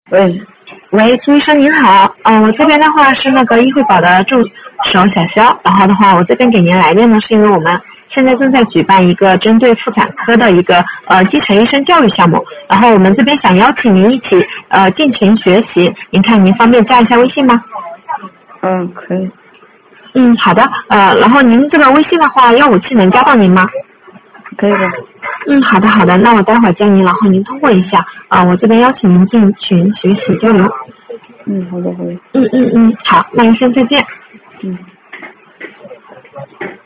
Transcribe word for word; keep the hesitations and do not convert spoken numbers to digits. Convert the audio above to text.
喂， 喂，苏医生您好，呃，我这边的话是那个医惠宝的助手小肖，然后的话我这边给您来电呢，是因为我们现在正在举办一个针对妇产科的一个呃基层医生教育项目，然后我们这边想邀请您一起呃进群学习，您看您方便加一下微信吗？ 嗯，可以， 嗯，好的，呃，然后您这个微信的话，幺五七能加到您吗？ 可以的。 嗯，好的好的，那我待会儿加您，然后您通过一下啊、我这边邀请您进群学习交流。 嗯，好的，好的。 嗯嗯嗯，好，那先再见。 嗯。